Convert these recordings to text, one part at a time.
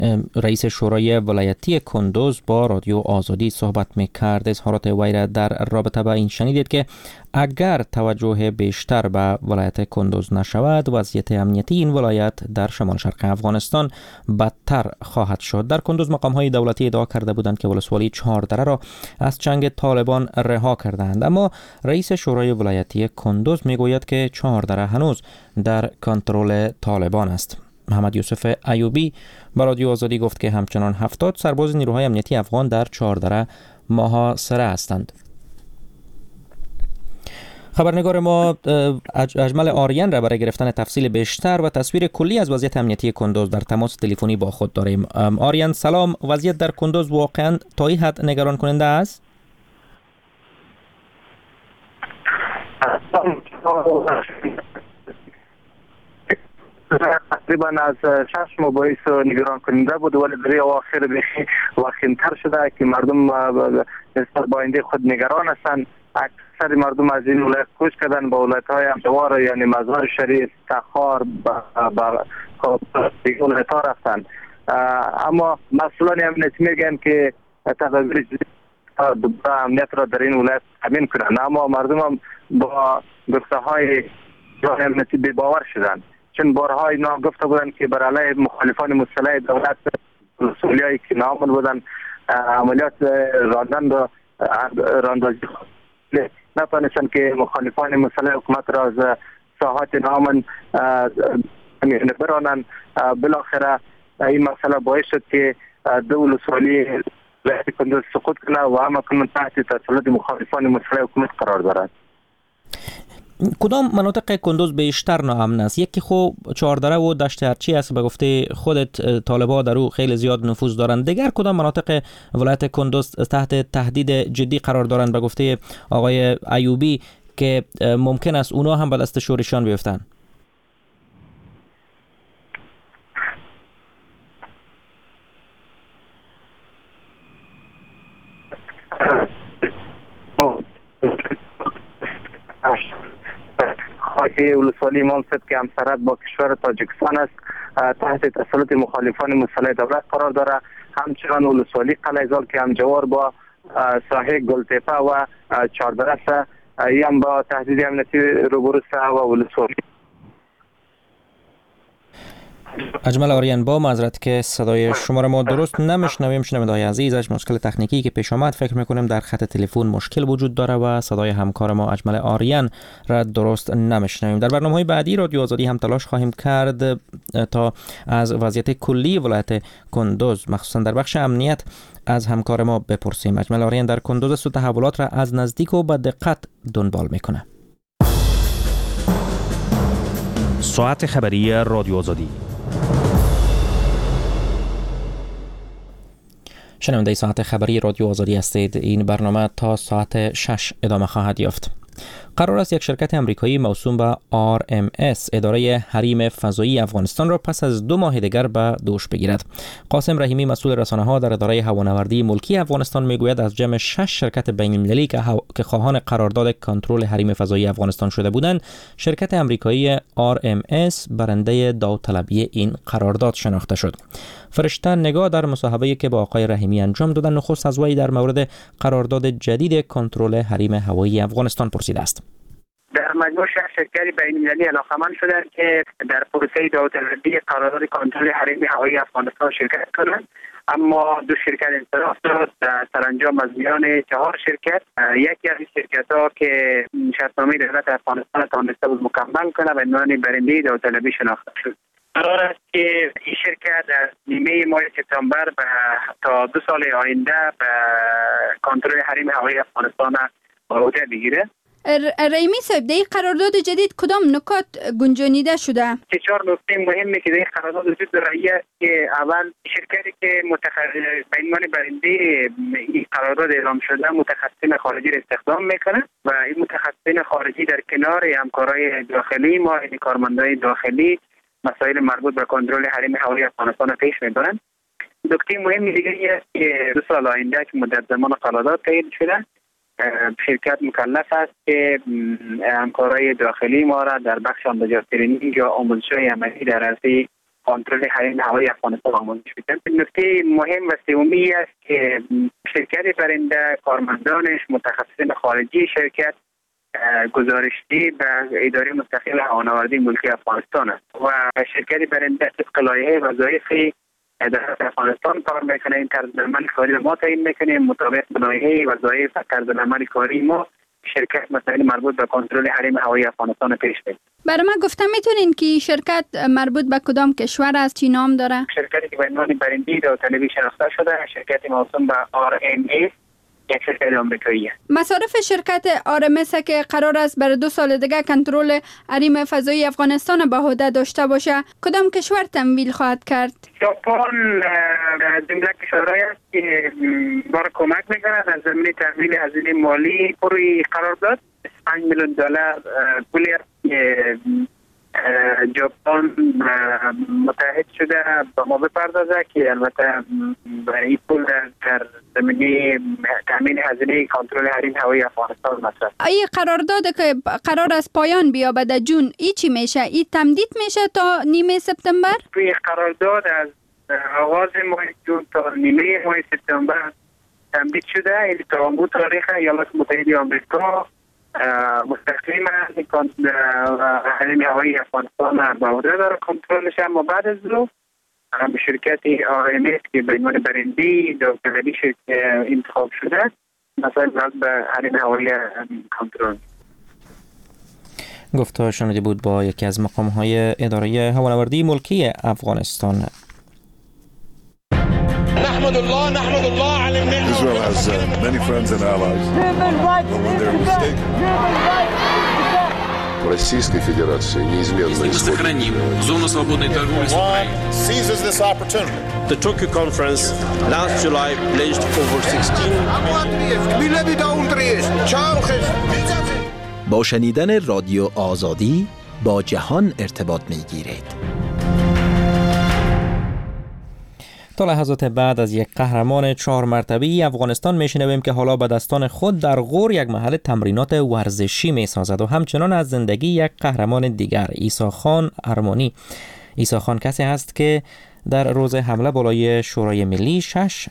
رئیس شورای ولایتی کندوز با رادیو آزادی صحبت می‌کرد. اظهارات وی را در رابطه با این شنیدید که اگر توجه بیشتر به ولایت کندوز نشود، وضعیت امنیتی این ولایت در شمال شرق افغانستان بدتر خواهد شد. در کندوز مقام‌های دولتی ادعا کرده بودند که ولسوالی 4 دره را از چنگ طالبان رها کردند، اما رئیس شورای ولایتی کندوز میگوید که 4 دره هنوز در کنترل طالبان است. محمد یوسف ایوبی با رادیو آزادی گفت که همچنان 70 سرباز نیروهای امنیتی افغان در 4 دره محاصره هستند. خبرنگار ما اجمل آریان را برای گرفتن تفصیل بیشتر و تصویر کلی از وضعیت امنیتی کندوز در تماس تلفنی با خود داریم. آریان سلام، وضعیت در کندوز واقعا تا این حد نگران کننده است؟ تقریبا از 6 ماه باعث نگران کننده بود، ولی در اواخر بخی وخیم‌تر شده که مردم نسبت با آینده خود نگران هستند. اکثر مردم از این ولایت کوچ کردن به ولایت‌های همجوار، یعنی مزار شریف، تخار، با دیگر ولایت‌ها رفتند. اما مسئولان امنیتی میگن که تدابیر امنیت را در این ولایت تامین کنند، اما مردم هم با گفته‌های امنیتی بی‌باور شدند، چون بارها اینا گفته بودند که بر علیه مخالفان مسلح دولت مسئولیتی که نامل بودند عملیات راندن را راندازی نتوانستند که مخالفان مسلح حکومت را از ساحات نامن برانند. بالاخره این مسئله باعث شد که دو ولسوالی ولایت کندوز سقوط کنه و همه کنون تحت تسلط مخالفان مسلح حکومت قرار دارد. کدام مناطق کندوز بیشتر ناامن است؟ یکی خو 4 دره و دشت ارچی است، به گفته خودت طالبان در او خیلی زیاد نفوذ دارند. دیگر کدام مناطق ولایت کندوز تحت تهدید جدی قرار دارند به گفته آقای ایوبی که ممکن است اونا هم به دست شورشیان بیفتند؟ خاکی ولسوالی مالسد که همسرد با کشور تاجیکستان است تحت تسلط مخالفان مسلح دولت قرار دارد. همچنان ولسوالی قلعه‌زال که همجوار با ساحه گلتپه و 4 دره است، این هم با تهدید امنیتی روبرو است و ولسوالی. اجمل آریان، با معذرت که صدای شما را ما درست نمیشنویم. شنونده‌های عزیز، از مشکل تکنیکی که پیش آمد فکر میکنیم در خط تلفن مشکل وجود داره و صدای همکار ما اجمل آریان را درست نمیشنویم. در برنامه‌های بعدی رادیو آزادی هم تلاش خواهیم کرد تا از وضعیت کلی ولایت کندوز مخصوصا در بخش امنیت از همکار ما بپرسیم. اجمل آریان در کندوز است و تحولات را از نزدیک و با دقت دنبال میکنه. ساعت خبری رادیو آزادی. شنونده ساعت خبری رادیو آزادی هستید. این برنامه تا ساعت 6 ادامه خواهد یافت. قرار است یک شرکت امریکایی موسوم به RMS اداره حریم فضایی افغانستان را پس از 2 ماه دیگر به دوش بگیرد. قاسم رحیمی مسئول رسانه‌ها در اداره هوانوردی ملکی افغانستان میگوید از جمع 6 شرکت بین‌المللی که خواهان قرارداد کنترل حریم فضایی افغانستان شده بودند، شرکت امریکایی RMS برنده داوطلبی این قرارداد شناخته شد. فرشته نگاه در مصاحبه‌ای که با آقای رحیمی انجام دادن نخست از وی در مورد قرارداد جدید کنترل حریم هوایی افغانستان پرسیده است. در مجموع شرکت بین‌المللی علاقمند شدند که در پروسه داوطلبی قرارداد کنترل حریم هوایی افغانستان شرکت کنند، اما 2 شرکت انصراف داد. سرانجام از میان 4 شرکت یکی از این شرکت‌ها که شرطنامه دولت افغانستان تانسته بود مکمل کنه و عنوان برنده داوطلبی شناخته شد. قرار است که این شرکت از نیمه ماه سپتامبر تا 2 سال آینده به کنترل حریم هوایی افغانستان عهده بگیره. رحیمی صاحب، در این قرارداد جدید کدام نکات گنجانیده شده؟ 4 نکته مهمی که در این قرارداد وجود داره که اول شرکتی که به عنوان برنده این قرارداد اعلام شده متخصصین خارجی را استخدام میکنه و این متخصصین خارجی در کنار همکارای داخلی ما، یعنی کارمندای داخلی، مسائل مربوط به کنترل حریم هوایی افغانستان را پیش میبرند. نکته مهمی دیگری است که 2 سال آینده که مدت زمان قرارداد تایید شده، شرکت مکلف است که همکارای داخلی ما را در بخش آموزش ترینینگ یا آموزش‌های عملی در عرصه کنترل حریم هوایی افغانستان آماده شده. نکته مهم و سومی است که شرکت برنده، کارمندانش، متخصصین خارجی شرکت گزارشدهی به اداره مستقل هوانوردی ملکی افغانستان است و شرکت برنده طبق لایحه وظایف اداره افغانستان کار میکنه. این طرزالعمل کاری ما تعیین میکنیم مطابق به لایحه وظایف و طرزالعمل کاری ما شرکت مسائل مربوط به کنترل حریم هوایی افغانستان پیش میبرد. برای من گفتم میتونین که شرکت مربوط به کدام کشور است، چی نام داره؟ شرکتی که به عنوان برندی داوطلبی شناخته شده شرکت موسوم به RMS، یک شرکت آمریکایی است. مصارف شرکت RMS که قرار است برای 2 سال دیگه کنترل حریم فضایی افغانستان به عهده داشته باشه، کدام کشور تمویل خواهد کرد؟ ژاپن جمله کشورهایی است که بار کمک میکنند از زمینه تمویل هزینه مالی پروی قرار داد. $5 میلیون پولی که ژاپن متحد شده با ما بپردازه که البته این پول در زمینه تامین هزینه کنترل حریم هوایی افغانستان مطرح. این قرارداد که قرار است پایان بیابد در جون، ای چی میشه؟ این تمدید میشه تا نیمه سپتامبر؟ این قرارداد از آغاز ماه جون تا نیمه ماه سپتامبر تمدید شده. این تا اون تاریخ ایالات متحده آمریکا مستقیم حریم هوایی افغانستان به عهده داره کنترلش، اما بعد از او به شرکت RMS که به عنوان برندی داوطلبی انتخاب شده مثلا به حریم هوایی کنترل. گفتار شنیده بود با یکی از مقام‌های اداره هوانوردی ملکی افغانستان. Israel has many friends and allies. But when they're mistaken. Российской Федерации неизменно сохраним зону свободной торговли с Украиной. Seizes this opportunity. The Tokyo conference last July pledged over 16 با شنیدن رادیو آزادی با جهان ارتباط می‌گیرید. تا لحظات بعد از یک قهرمان 4 مرتبه‌ای افغانستان میشنویم که حالا به دستان خود در غور یک محل تمرینات ورزشی میسازد و همچنان از زندگی یک قهرمان دیگر، عیسی خان ارمانی. عیسی خان کسی هست که در روز حمله بالای شورای ملی 6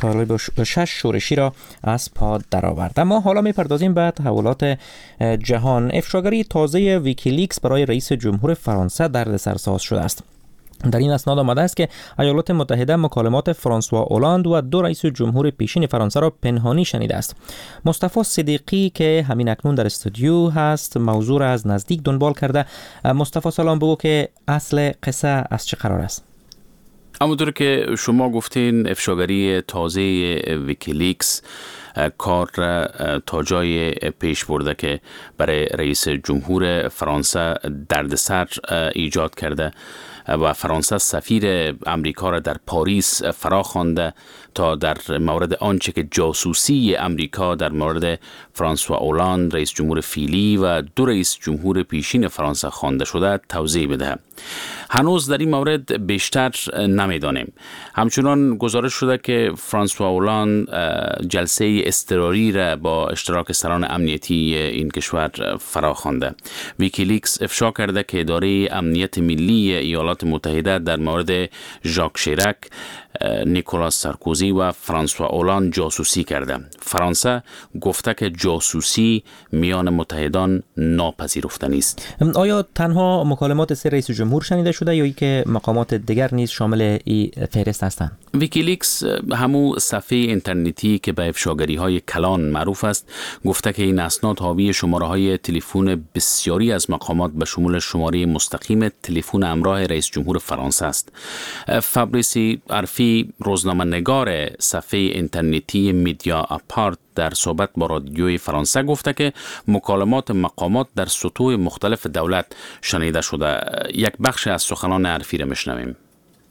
شورشی را از پا درآورد. اما حالا میپردازیم به تحولات جهان. افشاگری تازه ویکیلیکس برای رئیس جمهور فرانسه دردسرساز شده است. در این اسناد آمده است که ایالات متحده مکالمات فرانسوا اولاند و 2 رئیس جمهور پیشین فرانسه را پنهانی شنیده است. مصطفی صدیقی که همین اکنون در استودیو هست موضوع را از نزدیک دنبال کرده. مصطفی سلام، بگو که اصل قصه از چه قرار است؟ همونطور که شما گفتین افشاگری تازه ویکیلیکس کار تا جای پیش برده که برای رئیس جمهور فرانسه دردسر ایجاد کرده و فرانسه سفیر امریکا را در پاریس فرا خوانده تا در مورد آنچه که جاسوسی امریکا در مورد فرانسوا اولاند رئیس جمهور فعلی و 2 رئیس جمهور پیشین فرانسه خوانده شده توضیح بده. هنوز در این مورد بیشتر نمیدانیم. همچنان گزارش شده که فرانسوا اولاند جلسه اضطراری را با اشتراک سران امنیتی این کشور فرا خوانده. ویکیلیکس افشا کرده که اداره امنیت ملی ایالات متحده در مورد ژاک شیرک، نیکولاس سارکوزی و فرانسوا اولاند جاسوسی کرده. فرانسه گفته که جاسوسی میان متحدان ناپذیرفتنی است. آیا تنها مکالمات 3 رئیس جمهور شنیده شده یا ای که مقامات دیگر نیز شامل این فهرست هستند؟ ویکیلیکس همو صفحه اینترنتی که به افشاگری های کلان معروف است گفته که این اسناد حاوی شماره های تلفن بسیاری از مقامات به شمول شماره مستقیم تلفن همراه رئیس جمهور فرانسه است. فابریسی عرفی روزنامه نگار صفحه اینترنتی میدیا اپارت در صحبت با رادیوی فرانسه گفته که مکالمات مقامات در سطوح مختلف دولت شنیده شده. یک بخش از سخنان عرفی را میشنویم.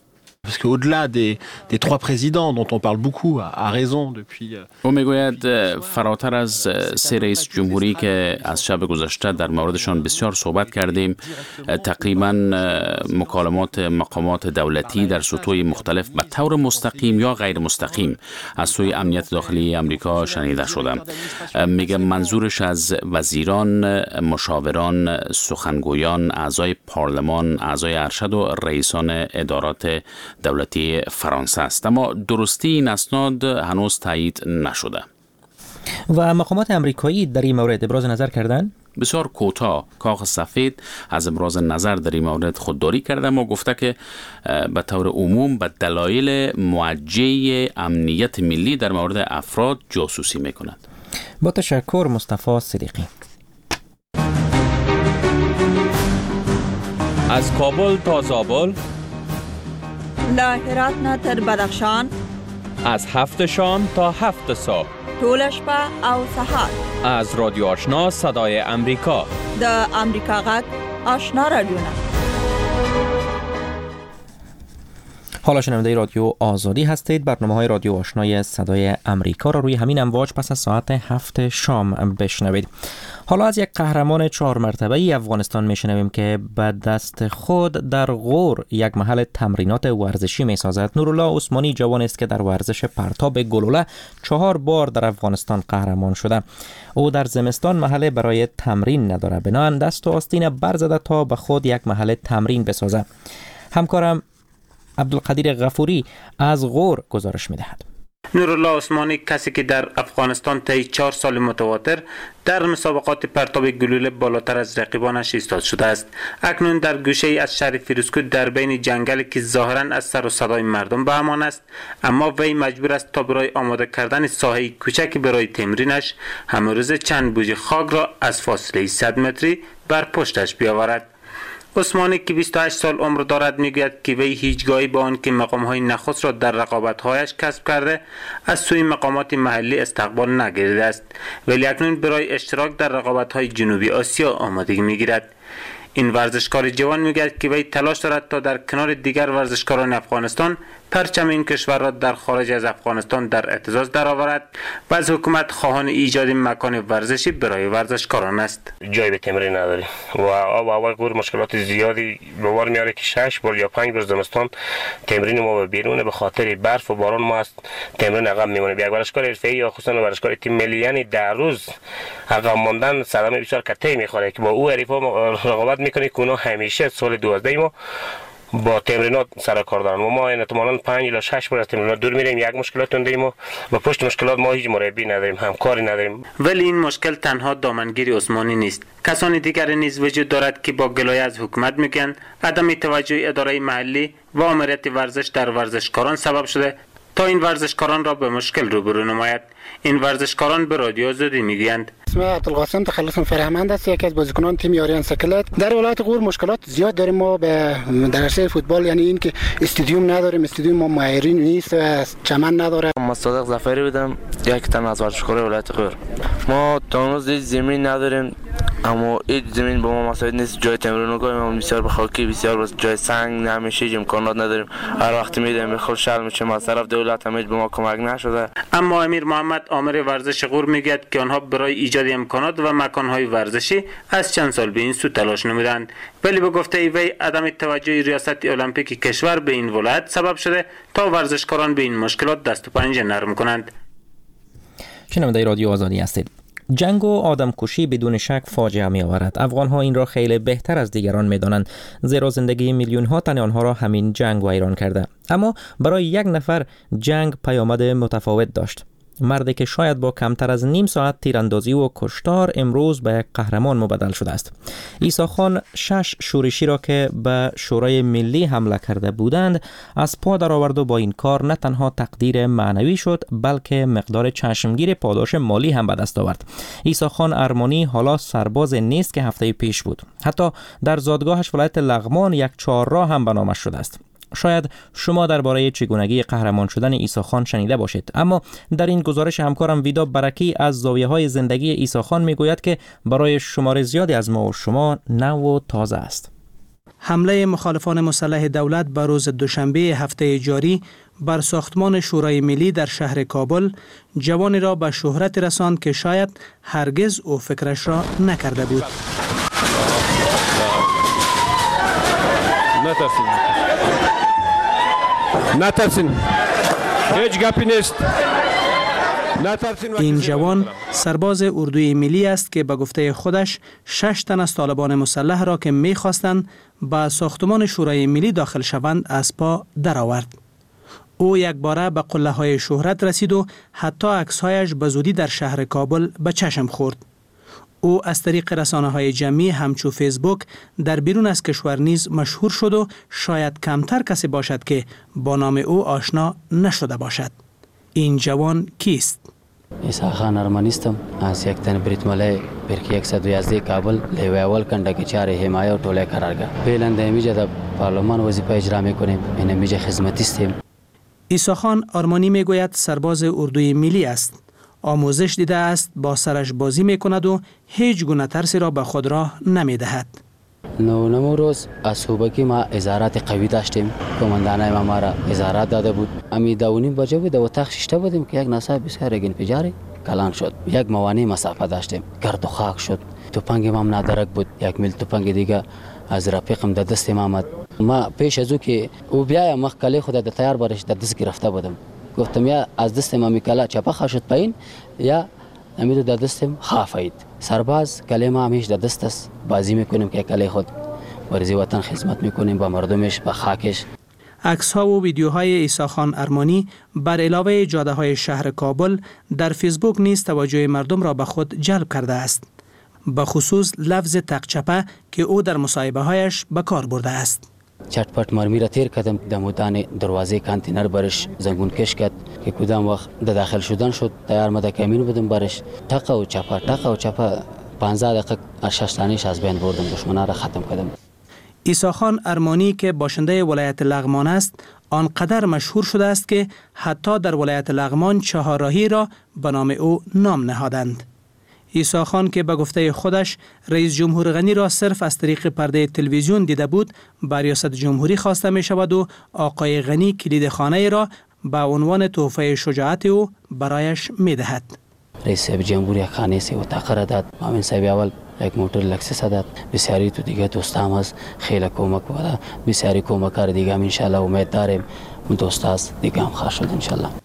Parce qu'au-delà des trois présidents dont on parle beaucoup, à raison depuis... او میگوید فراتر از سه رئیس جمهوری که از شب گذشته در موردشان بسیار صحبت کردیم، تقریبا مکالمات مقامات دولتی در سطوح مختلف به طور مستقیم یا غیر مستقیم از سوی امنیت داخلی امریکا شنیده شده. میگه منظورش از وزیران، مشاوران، سخنگویان، اعضای پارلمان، اعضای ارشد و رئیسان ادارات دولتی فرانسه است، اما درستی این اسناد هنوز تایید نشده. و مقامات امریکایی در این مورد ابراز نظر کردند؟ بسیار کوتاه کاخ سفید از ابراز نظر در این مورد خودداری کرده و گفته که به طور عموم به دلایل موجه امنیت ملی در مورد افراد جاسوسی میکند. با تشکر مصطفی صدیقی. از کابل تا زابل، له هرات نه تر بدخشان، از 7 شام تا 7 صبح، ټول شپه او سهار، از رادیو آشنا صدای امریکا، د امریکا غږ آشنا رادیو. حالا شنونده رادیو آزادی هستید. برنامه‌های رادیو آشنای صدای امریکا را روی همین امواج پس از ساعت 7 شام بشنوید. حالا از یک قهرمان 4 مرتبه‌ای افغانستان میشنویم که به دست خود در غور یک محل تمرینات ورزشی میسازد. نورالله عثمانی جوان است که در ورزش پرتاب گلوله 4 بار در افغانستان قهرمان شده. او در زمستان محل برای تمرین نداره، بنابراین دست و آستین برزده تا به خود یک محل تمرین بسازه. همکارم عبدالقدیر غفوری از غور گزارش می‌دهد. نورالله عثمانی کسی که در افغانستان طی 4 سال متواتر در مسابقات پرتاب گلوله بالاتر از رقیبانش ایستاد شده است. اکنون در گوشه‌ای از شهر فیروزکوه در بین جنگلی که ظاهراً از سر و صدای مردم به امان است، اما وی مجبور است تا برای آماده کردن ساحه کوچکی برای تمرینش همه روز چند بوجه خاک را از فاصله 100 متری بر پشتش بیاورد. عثمانی که 28 سال عمر دارد میگوید که وی هیچگاهی با آن که مقام‌های نخست را در رقابت‌هایش کسب کرده از سوی مقامات محلی استقبال نگرفته است، ولی اکنون برای اشتراک در رقابت‌های جنوبی آسیا آمادگی می‌گیرد. این ورزشکار جوان میگوید که وی تلاش دارد تا در کنار دیگر ورزشکاران افغانستان پرچم این کشور را در خارج از افغانستان در اعتزاز درآورد و از حکومت خواهان ایجاد مکان ورزشی برای ورزشکاران است. جای به تمرین نداریم و اول غور مشکلات زیادی به بار میاره که 6 بار یا 5 بار زمستان تمرین ما به بیرون به خاطر برف و باران ما است تمرین عقب میمونه. یک ورزشکار حرفه‌ای یا خصوصا ورزشکار تیم ملی یعنی در روز عقب ماندن صدمه بسیار کتی میخوره که با او حریفا رقابت میکنه که اونا همیشه سال 12 ما با تمرینات سر کار دارن و ما احتمالاً 5 الی 6 بار از تمرینات دور میریم. یک مشکلات داریم و پشت مشکلات ما هیچ مربی نداریم، همکاری نداریم. ولی این مشکل تنها دامنگیری عثمانی نیست. کسانی دیگر نیز وجود دارد که با گلایه از حکومت میگن عدم توجه اداره محلی و آمریت ورزش در ورزشکاران سبب شده تا این ورزشکاران را به مشکل روبرو نماید. این ورزشکاران به رادیو آزادی میگویند. اسم عبدالقاسم تخلص فرهمند است، یکی از بازیکنان تیم یاریان سکلت. در ولایت غور مشکلات زیاد داریم ما به درسه فوتبال، یعنی این که استادیوم نداریم، استادیوم ما معیاری نیست، چمن نداره. من صادق ظفری بودم، یک تن از ورزشکاران ولایت غور. ما تونس زمین نداریم، اما این زمین با ما مساعد نیست. جای تمرین کنیم ما بسیار به خاکی، بسیار جای سنگ نمیشه، امکانات نداریم. هر وقت میدیم خود شل میشه، از طرف دولت هم به ما کمک نشده. اما امیر محمد آمر ورزش غور میگه که آنها برای ایجاد امکانات و مکان‌های ورزشی از چند سال به این سو تلاش نمودند، ولی به گفته وی عدم توجه ریاست المپیک کشور به این ولایت سبب شده تا ورزشکاران به این مشکلات دست و پنجه نرم کنند. شنونده رادیو آزادی هستید. جنگ و آدمکشی بدون شک فاجعه می آورد. افغان‌ها این را خیلی بهتر از دیگران می دانند، زیرا زندگی میلیون‌ها تن آنها را همین جنگ ویران کرده. اما برای یک نفر جنگ پیامد متفاوت داشت. مردی که شاید با کمتر از نیم ساعت تیراندازی و کشتار امروز به یک قهرمان مبدل شده است. عیسی خان 6 شورشی را که به شورای ملی حمله کرده بودند از پا درآورد و با این کار نه تنها تقدیر معنوی شد بلکه مقدار چشمگیر پاداش مالی هم به دست آورد. عیسی خان ارمانی حالا سرباز نیست که هفته پیش بود. حتی در زادگاهش ولایت لغمان یک چهارراه هم به نامش شده است. شاید شما درباره چگونگی قهرمان شدن عیسی خان شنیده باشید، اما در این گزارش همکارم ویدا برکی از زاویه‌های زندگی عیسی خان میگوید که برای شمار زیادی از ما و شما نو و تازه است. حمله مخالفان مسلح دولت به روز دوشنبه هفته جاری بر ساختمان شورای ملی در شهر کابل جوانی را به شهرت رساند که شاید هرگز او فکرش را نکرده بود. نترسین هیچ گپی نیست. این جوان سرباز اردوی ملی است که به گفته خودش 6 تن از طالبان مسلح را که می‌خواستند به ساختمان شورای ملی داخل شوند از پا درآورد. او یک باره به قله‌های شهرت رسید و حتی عکس‌هایش به زودی در شهر کابل به چشم خورد. او از طریق رسانه‌های جمعی همچو فیسبوک در بیرون از کشور نیز مشهور شد و شاید کمتر کسی باشد که با نام او آشنا نشده باشد. این جوان کیست؟ عیسی خان ارمانی استم از یک تن بریتمله برکی 111 کابل لیوی اول کندکی چار حمایه و ټوله قرارگاه فعلا د میجه د پارلمان وظیفه اجرا میکنیم. این میجه خدمتی استیم. عیسی خان آرمانی میگوید سرباز اردوی ملی است. آموزش دیده است، با سرش بازی میکند و هیچ گونه ترسی را به خود راه نمیدهد. نمو روز از صوبکی ما ازارات قوی داشتیم. کماندانای ما را ازارات داده بود. امی 2:30 بجه بود و اتاق شیشته بودیم که یک ناسا بسیار انفجاری کلان شد. یک موانع مسافه داشتیم. گرد و خاک شد. توپنگ ما نادرک بود. یک میل توپنگ دیگه از رفیقم د دست آمد. ما پیش از او که او بیا مخکله خود د تیار برش د دست گرفته بودم. گفتم یا از دست ما میکلا چپا خشت پایین یا امیدو د دستم خافید. سرباز کلمه همیش د دست است. بازی میکنیم که کلی خود ورزی وطن خدمت میکنیم با مردمش با خاکش. عکس ها و ویدیوهای عیسی خان ارمانی بر علاوه جاده های شهر کابل در فیسبوک نیز توجه مردم را به خود جلب کرده است. به خصوص لفظ تقچپه که او در مصاحبه هایش به کار برده است. چټپټ مرمی را تیر کردم دمودان دروازه کانتینر برش زنگون کش کرد که کدام وقت د داخل شدن شد تیار مده کمین بودم برش تقه و چپه 15 دقیقه ششتانیش از بین بردم دشمنا را ختم کردم. عیسی خان ارمانی که باشنده ولایت لغمان است آنقدر مشهور شده است که حتی در ولایت لغمان چهارراهی را به نام او نام نهادند. عیسی خان که به گفته خودش رئیس جمهور غنی را صرف از طریق پرده تلویزیون دیده بود، به ریاست جمهوری خواسته می شود و آقای غنی کلید خانه را به عنوان تحفه شجاعت او برایش می دهد. رئیس جمهوری یک خانه سی اتاق داد. مامین صاحب اول یک موتور لکسس داد. بسیاری تو دیگه دوستام هست خیلی کمک بود. بسیاری کمکار دیگه هم ان شاء الله امید داریم دوست است دیگه هم خواهد شد ان شاء الله.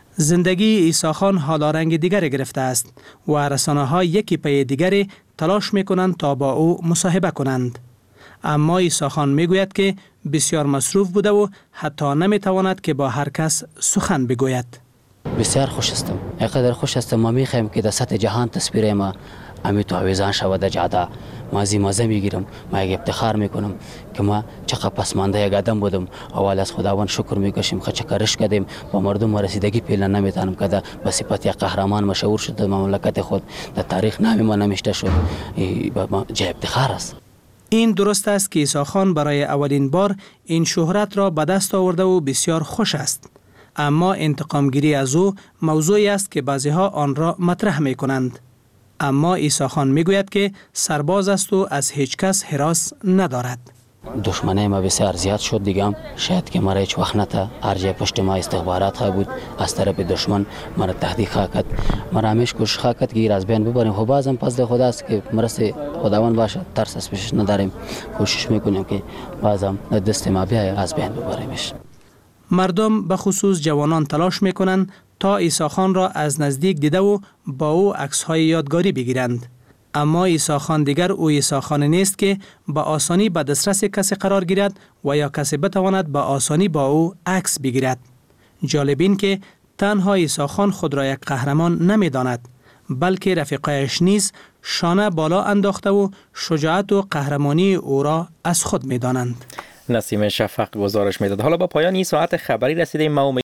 زندگی عیسی خان حالا رنگ دیگری گرفته است و رسانه‌ها یکی پی دیگری تلاش می‌کنند تا با او مصاحبه کنند. اما عیسی خان میگوید که بسیار مصروف بوده و حتی نمیتواند که با هر کس سخن بگوید. بسیار خوش هستم. اینقدر خوش هستم ما می‌خوایم که در سطح جهان تصویر ما امی تو آویزان شود در جاده. مازی مزه میگیرم. ما یک افتخار میکنم که ما چقدر پسمانده یک آدم بودم. اول از خداوند شکر میکشیم که چقدرش کردیم با مردم رسیدگی پیدا نمیتونم که به صفت یک قهرمان مشهور شد در مملکت خود. در تاریخ نام ما نمیشته شد. با جای افتخار است. این درست است که عیسی خان برای اولین بار این شهرت را به دست آورده و بسیار خوش است. اما انتقامگیری از او موضوعی است که بعضی‌ها آن را مطرح میکنند. اما عیسی خان میگوید که سرباز است و از هیچ کس هراس ندارد. دشمنی ما بسیار زیاد شد دیگه شاید که مرا هیچ وقت نتا ارجع پشت ما استخبارات خواه بود از طرف دشمن مرا تهدید خواه کرد. مرا همیش کوشش خواه کرد که از بین ببریم. خب بازم فضل خداست که مرس خداوند باشه ترس از پیشش نداریم. کوشش میکنیم که بازم دست ما بیای از بین ببریمش. مردم به خصوص جوانان تلاش میکنند تا عیسی خان را از نزدیک دیده و با او عکس‌های یادگاری بگیرند. اما عیسی خان دیگر او عیسی خان نیست که با آسانی به دسترس کسی قرار گیرد و یا کسی بتواند با آسانی با او عکس بگیرد. جالب این که تنها عیسی خان خود را یک قهرمان نمی‌داند، بلکه رفیقایش نیز شانه بالا انداخته و شجاعت و قهرمانی او را از خود می‌دانند. نسیم شفق گزارش میداد. حالا با پایان این ساعت خبری رسیدیم. ما